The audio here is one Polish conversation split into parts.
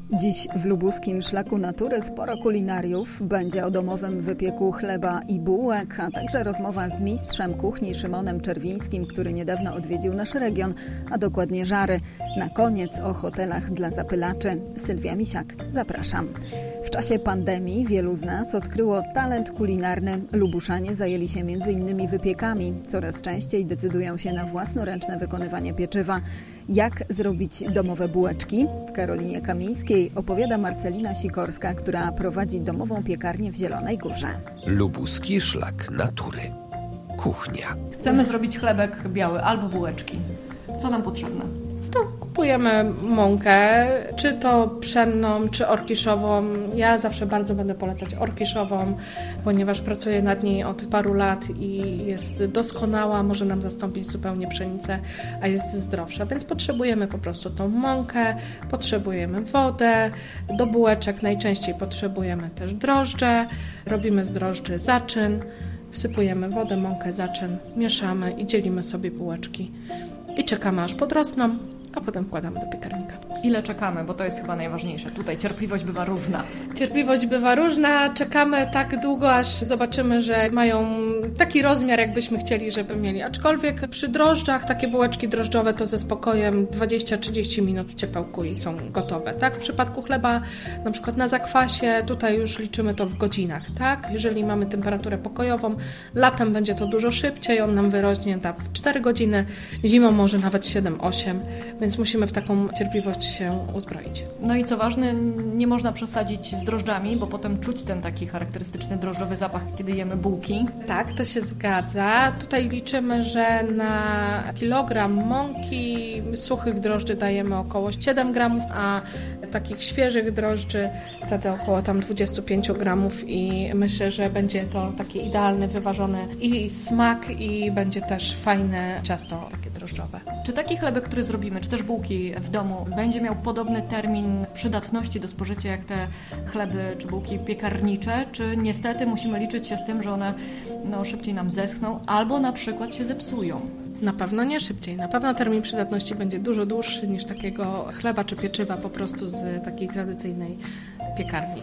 Dziś w lubuskim Szlaku Natury sporo kulinariów. Będzie o domowym wypieku chleba i bułek, a także rozmowa z mistrzem kuchni Szymonem Czerwińskim, który niedawno odwiedził nasz region, a dokładnie Żary. Na koniec o hotelach dla zapylaczy. Sylwia Misiak, zapraszam. W czasie pandemii wielu z nas odkryło talent kulinarny. Lubuszanie zajęli się m.in. wypiekami. Coraz częściej decydują się na własnoręczne wykonywanie pieczywa. Jak zrobić domowe bułeczki? W Karolinie Kamińskiej opowiada Marcelina Sikorska, która prowadzi domową piekarnię w Zielonej Górze. Lubuski Szlak Natury. Kuchnia. Chcemy zrobić chlebek biały albo bułeczki. Co nam potrzebne? To kupujemy mąkę, czy to pszenną, czy orkiszową. Ja zawsze bardzo będę polecać orkiszową, ponieważ pracuję nad niej od paru lat i jest doskonała, może nam zastąpić zupełnie pszenicę, a jest zdrowsza. Więc potrzebujemy po prostu tą mąkę, potrzebujemy wodę, do bułeczek najczęściej potrzebujemy też drożdże, robimy z drożdży zaczyn, wsypujemy wodę, mąkę, zaczyn, mieszamy i dzielimy sobie bułeczki. I czekamy aż podrosną, a potem wkładamy do piekarnika. Ile czekamy, bo to jest chyba najważniejsze. Tutaj cierpliwość bywa różna. Cierpliwość bywa różna. Czekamy tak długo, aż zobaczymy, że mają taki rozmiar, jakbyśmy chcieli, żeby mieli. Aczkolwiek przy drożdżach takie bułeczki drożdżowe to ze spokojem 20-30 minut w ciepełku i są gotowe. Tak? W przypadku chleba na przykład na zakwasie, tutaj już liczymy to w godzinach. Tak? Jeżeli mamy temperaturę pokojową, latem będzie to dużo szybciej, on nam wyrośnie w 4 godziny, zimą może nawet 7-8, więc musimy w taką cierpliwość się uzbroić. No i co ważne, nie można przesadzić z drożdżami, bo potem czuć ten taki charakterystyczny drożdżowy zapach, kiedy jemy bułki. Tak, to się zgadza. Tutaj liczymy, że na kilogram mąki suchych drożdży dajemy około 7 gramów, a takich świeżych drożdży wtedy około 25 gramów i myślę, że będzie to takie idealny, wyważony i smak i będzie też fajne ciasto takie drożdżowe. Czy taki chlebek, który zrobimy, czy też bułki w domu, będzie miał podobny termin przydatności do spożycia jak te chleby czy bułki piekarnicze, czy niestety musimy liczyć się z tym, że one szybciej nam zeschną albo na przykład się zepsują? Na pewno nie szybciej. Na pewno termin przydatności będzie dużo dłuższy niż takiego chleba czy pieczywa po prostu z takiej tradycyjnej piekarni.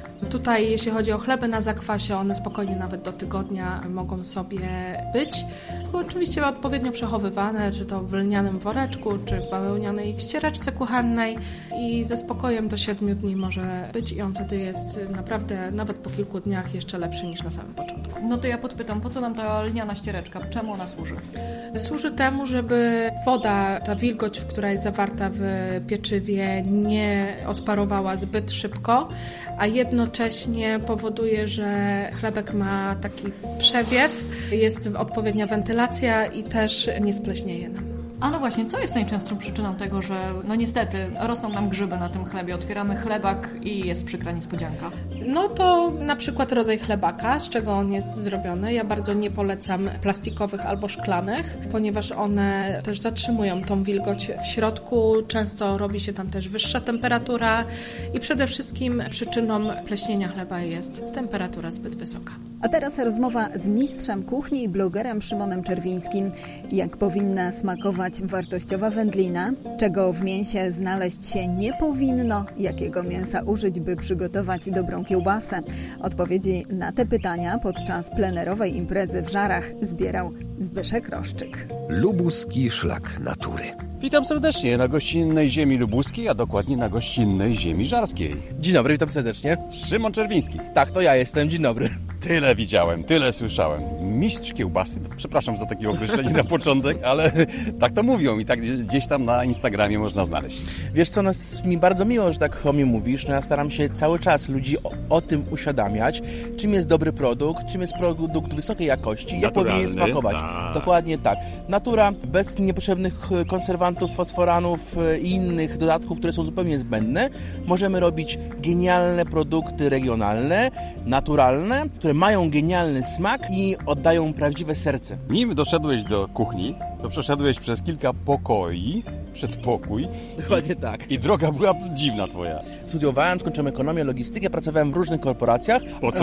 Tutaj jeśli chodzi o chleby na zakwasie, one spokojnie nawet do tygodnia mogą sobie być. Oczywiście odpowiednio przechowywane, czy to w lnianym woreczku, czy w bawełnianej ściereczce kuchennej i ze spokojem do 7 dni może być i on wtedy jest naprawdę nawet po kilku dniach jeszcze lepszy niż na samym początku. No to ja podpytam, po co nam ta lniana ściereczka? Czemu ona służy? Służy temu, żeby woda, ta wilgoć, która jest zawarta w pieczywie, nie odparowała zbyt szybko, a jednocześnie powoduje, że chlebek ma taki przewiew, jest odpowiednia wentylacja i też nie spleśnieje nam. A no właśnie, co jest najczęstszą przyczyną tego, że niestety rosną nam grzyby na tym chlebie, otwieramy chlebak i jest przykra niespodzianka? No to na przykład rodzaj chlebaka, z czego on jest zrobiony. Ja bardzo nie polecam plastikowych albo szklanych, ponieważ one też zatrzymują tą wilgoć w środku. Często robi się tam też wyższa temperatura i przede wszystkim przyczyną pleśnienia chleba jest temperatura zbyt wysoka. A teraz rozmowa z mistrzem kuchni i blogerem Szymonem Czerwińskim. Jak powinna smakować wartościowa wędlina? Czego w mięsie znaleźć się nie powinno? Jakiego mięsa użyć, by przygotować dobrą kiełbasę? Odpowiedzi na te pytania podczas plenerowej imprezy w Żarach zbierał Zbyszek Roszczyk. Lubuski Szlak Natury. Witam serdecznie na gościnnej ziemi lubuskiej, a dokładnie na gościnnej ziemi żarskiej. Dzień dobry, witam serdecznie. Szymon Czerwiński. Tak, to ja jestem, dzień dobry. Tyle widziałem, tyle słyszałem. Mistrz kiełbasy, przepraszam za takie określenie na początek, ale tak to mówią i tak gdzieś tam na Instagramie można znaleźć. Wiesz co, mi bardzo miło, że tak o mnie mówisz. Ja staram się cały czas ludzi o tym uświadamiać, czym jest dobry produkt, czym jest produkt wysokiej jakości, jak powinien smakować. Dokładnie tak. Natura, bez niepotrzebnych konserwantów, fosforanów i innych dodatków, które są zupełnie zbędne. Możemy robić genialne produkty regionalne, naturalne, które mają genialny smak i oddają prawdziwe serce. Nim doszedłeś do kuchni, to przeszedłeś przez kilka pokoi, przedpokój. Dokładnie tak. I droga była dziwna twoja. Studiowałem, skończyłem ekonomię, logistykę, pracowałem w różnych korporacjach. Po co?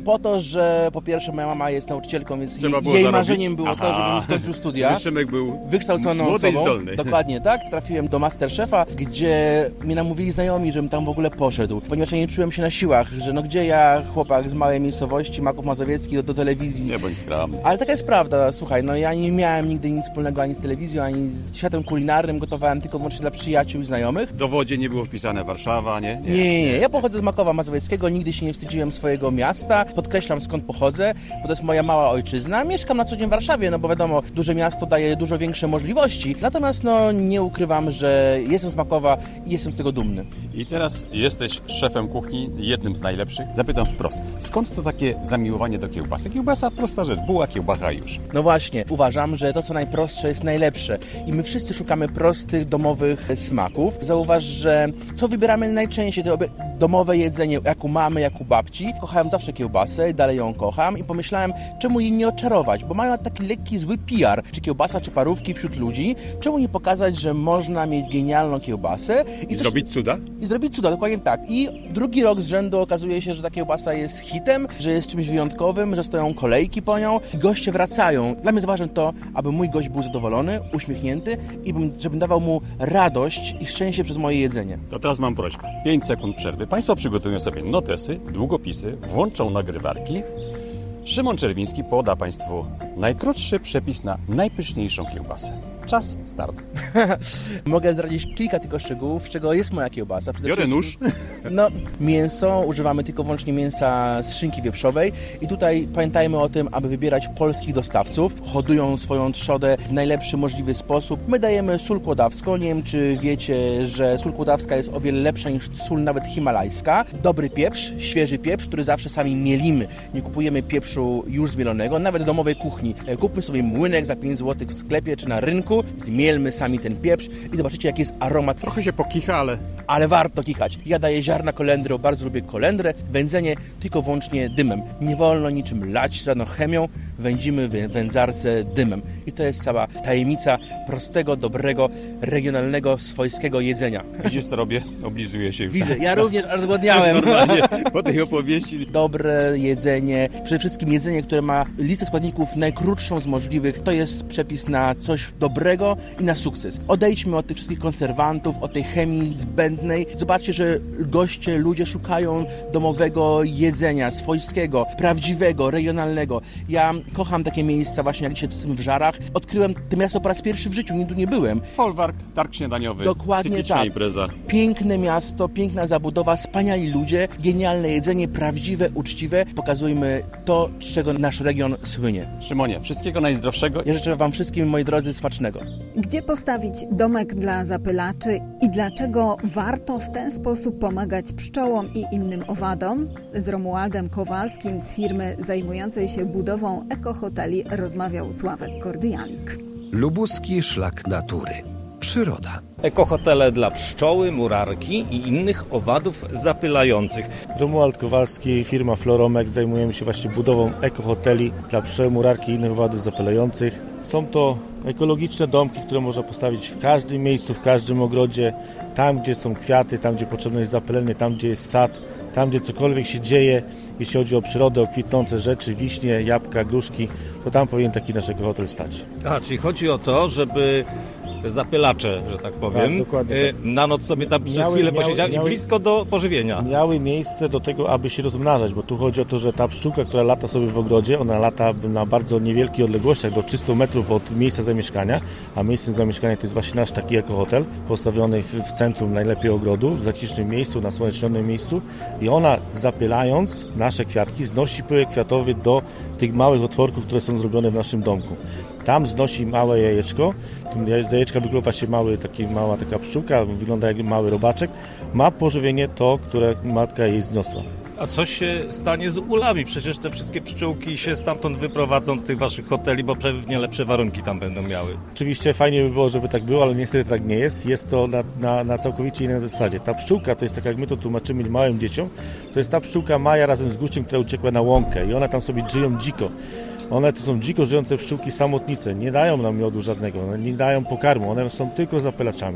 Po to, że po pierwsze moja mama jest nauczycielką, więc jej marzeniem było to, żebym skończył studia. Szymek był wykształconą osobą. Zdolny. Dokładnie tak. Trafiłem do MasterChefa, gdzie mnie namówili znajomi, żebym tam w ogóle poszedł. Ponieważ ja nie czułem się na siłach, że no gdzie ja, chłopak z małej miejscowości, Maków Mazowiecki, do telewizji. Nie bądź skromny. Ale taka jest prawda, słuchaj, no ja nie miałem nigdy nic wspólnego ani z telewizją, ani z światem kulinarnym, gotowałem tylko wyłącznie dla przyjaciół i znajomych. W dowodzie nie było wpisane Warszawa, nie? Nie. Ja pochodzę z Makowa Mazowieckiego, nigdy się nie wstydziłem swojego miasta, podkreślam skąd pochodzę, bo to jest moja mała ojczyzna. Mieszkam na co dzień w Warszawie, no bo wiadomo, duże miasto daje dużo większe możliwości, natomiast no nie ukrywam, że jestem z Makowa i jestem z tego dumny. I teraz jesteś szefem kuchni, jednym z najlepszych. Zapytam wprost, skąd to takie zamiłowanie do kiełbasy? Kiełbasa, prosta rzecz, buła, kiełbacha już. No właśnie, uważam, że to co najprostsze jest najlepsze i my wszyscy szukamy prostych, domowych smaków. Zauważ, że co wybieramy najczęściej, to domowe jedzenie, jak u mamy, jak u babci. Kochałem zawsze kiełbasę i dalej ją kocham i pomyślałem, czemu jej nie oczarować, bo mają taki lekki, zły PR, czy kiełbasa, czy parówki wśród ludzi, czemu nie pokazać, że można mieć genialną kiełbasę i zrobić cuda? I zrobić cuda, dokładnie tak. I drugi rok z rzędu okazuje się, że ta kiełbasa jest hitem, że jest czymś wyjątkowym, że stoją kolejki po nią i goście wracają. Dla mnie jest ważne to, aby mój gość był zadowolony, uśmiechnięty i żebym dawał mu radość i szczęście przez moje jedzenie. To teraz mam prośbę. 5 sekund przerwy. Państwo przygotują sobie notesy, długopisy, włączą nagrywarki. Szymon Czerwiński poda Państwu najkrótszy przepis na najpyszniejszą kiełbasę. Czas, start. Mogę zdradzić kilka tylko szczegółów, z czego jest moja kiełbasa. Biorę nóż. No, mięso, używamy tylko wyłącznie mięsa z szynki wieprzowej i tutaj pamiętajmy o tym, aby wybierać polskich dostawców. Hodują swoją trzodę w najlepszy możliwy sposób. My dajemy sól kłodawską. Nie wiem, czy wiecie, że sól kłodawska jest o wiele lepsza niż sól nawet himalajska. Dobry pieprz, świeży pieprz, który zawsze sami mielimy. Nie kupujemy pieprzu już zmielonego, nawet w domowej kuchni. Kupmy sobie młynek za 5 zł w sklepie czy na rynku, zmielmy sami ten pieprz i zobaczycie, jaki jest aromat. Trochę się pokicha, ale warto kichać. Ja daję ziarna kolendry, bo bardzo lubię kolendrę. Wędzenie tylko wyłącznie dymem. Nie wolno niczym lać, żadną chemią. Wędzimy w wędzarce dymem. I to jest cała tajemnica prostego, dobrego, regionalnego, swojskiego jedzenia. Widzisz, co robię? Oblizuję się. Widzę, ja również aż zgłodniałem. Normalnie, po tej opowieści. Dobre jedzenie, przede wszystkim jedzenie, które ma listę składników najkrótszą z możliwych, to jest przepis na coś dobrego i na sukces. Odejdźmy od tych wszystkich konserwantów, od tej chemii zbędnej. Zobaczcie, że goście, ludzie szukają domowego jedzenia, swojskiego, prawdziwego, regionalnego. Ja kocham takie miejsca właśnie, jak dzisiaj w Żarach. Odkryłem to miasto po raz pierwszy w życiu, nigdy nie byłem. Folwark, targ śniadaniowy, dokładnie tak. Impreza. Piękne miasto, piękna zabudowa, wspaniali ludzie, genialne jedzenie, prawdziwe, uczciwe. Pokazujmy to, z czego nasz region słynie. Szymonie, wszystkiego najzdrowszego. Ja życzę Wam wszystkim, moi drodzy, smacznego. Gdzie postawić domek dla zapylaczy i dlaczego warto w ten sposób pomagać pszczołom i innym owadom? Z Romualdem Kowalskim z firmy zajmującej się budową ekohoteli rozmawiał Sławek Kordyjalik. Lubuski szlak natury. Przyroda. Ekohotele dla pszczoły, murarki i innych owadów zapylających. Romuald Kowalski, firma Floromek. Zajmujemy się właśnie budową ekohoteli dla pszczoły, murarki i innych owadów zapylających. Są to ekologiczne domki, które można postawić w każdym miejscu, w każdym ogrodzie. Tam, gdzie są kwiaty, tam, gdzie potrzebne jest zapylenie, tam, gdzie jest sad, tam, gdzie cokolwiek się dzieje, jeśli chodzi o przyrodę, o kwitnące rzeczy, wiśnie, jabłka, gruszki, to tam powinien taki nasz ekohotel stać. Czyli chodzi o to, żeby zapylacze, że tak powiem, tak, dokładnie tak. Na noc sobie tam przez chwilę posiedziały i blisko do pożywienia. Miały miejsce do tego, aby się rozmnażać, bo tu chodzi o to, że ta pszczółka, która lata sobie w ogrodzie, ona lata na bardzo niewielkich odległościach, do 300 metrów od miejsca zamieszkania, a miejscem zamieszkania to jest właśnie nasz taki ekohotel, postawiony w centrum najlepiej ogrodu, w zacisznym miejscu, na słonecznionym miejscu i ona zapylając nasze kwiatki, znosi pyłek kwiatowy do tych małych otworków, które są zrobione w naszym domku. Tam znosi małe jajeczko, z jajeczka wykluwa się mała taka pszczółka, wygląda jak mały robaczek, ma pożywienie to, które matka jej zniosła. A co się stanie z ulami? Przecież te wszystkie pszczółki się stamtąd wyprowadzą do tych waszych hoteli, bo pewnie lepsze warunki tam będą miały. Oczywiście fajnie by było, żeby tak było, ale niestety tak nie jest. Jest to na całkowicie innej zasadzie. Ta pszczółka to jest, tak jak my to tłumaczymy małym dzieciom, to jest ta pszczółka Maja razem z Guciem, która uciekła na łąkę i one tam sobie żyją dziko. One to są dziko żyjące pszczółki samotnice, nie dają nam miodu żadnego, one nie dają pokarmu, one są tylko zapylaczami.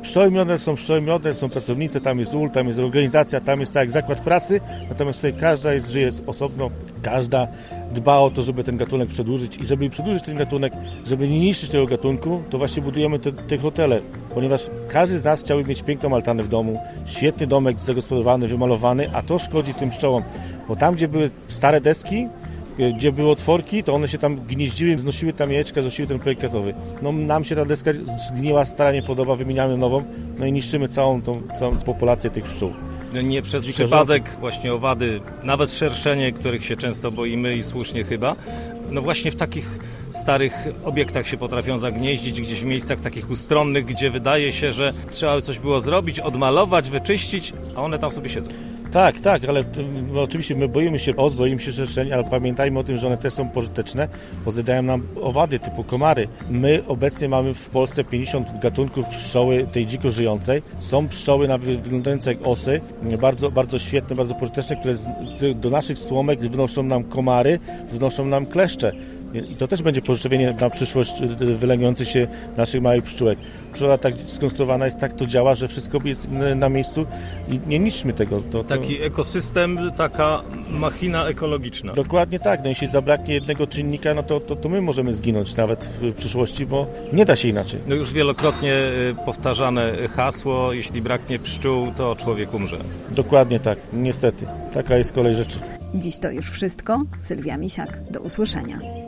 Pszczoły miodne, są pracownice, tam jest ul, tam jest organizacja, tam jest tak jak zakład pracy, natomiast tutaj każda żyje osobno, każda dba o to, żeby ten gatunek przedłużyć i żeby przedłużyć ten gatunek, żeby nie niszczyć tego gatunku, to właśnie budujemy te hotele, ponieważ każdy z nas chciałby mieć piękną altanę w domu, świetny domek zagospodarowany, wymalowany, a to szkodzi tym pszczołom, bo tam, gdzie były stare deski, gdzie były otworki, to one się tam gnieździły, znosiły tam jajeczka, znosiły ten projekt kwiatowy. No nam się ta deska zgniła, stara nie podoba, wymieniamy nową, no i niszczymy całą populację tych pszczół. Nie przez przypadek właśnie owady, nawet szerszenie, których się często boimy i słusznie chyba, no właśnie w takich starych obiektach się potrafią zagnieździć, gdzieś w miejscach takich ustronnych, gdzie wydaje się, że trzeba by coś było zrobić, odmalować, wyczyścić, a one tam sobie siedzą. Tak, ale no, oczywiście my boimy się os, boimy się szerszeń, ale pamiętajmy o tym, że one też są pożyteczne, bo zadają nam owady typu komary. My obecnie mamy w Polsce 50 gatunków pszczoły tej dziko żyjącej. Są pszczoły wyglądające jak osy, bardzo, bardzo świetne, bardzo pożyteczne, które do naszych słomek wnoszą nam komary, wnoszą nam kleszcze. I to też będzie pożywienie na przyszłość wylęgujących się naszych małych pszczółek. Pszczoła tak skonstruowana jest, tak to działa, że wszystko jest na miejscu i nie niszczmy tego. Taki ekosystem, taka machina ekologiczna. Dokładnie tak. No, jeśli zabraknie jednego czynnika, no to my możemy zginąć nawet w przyszłości, bo nie da się inaczej. No już wielokrotnie powtarzane hasło, jeśli braknie pszczół, to człowiek umrze. Dokładnie tak. Niestety. Taka jest kolej rzeczy. Dziś to już wszystko. Sylwia Misiak. Do usłyszenia.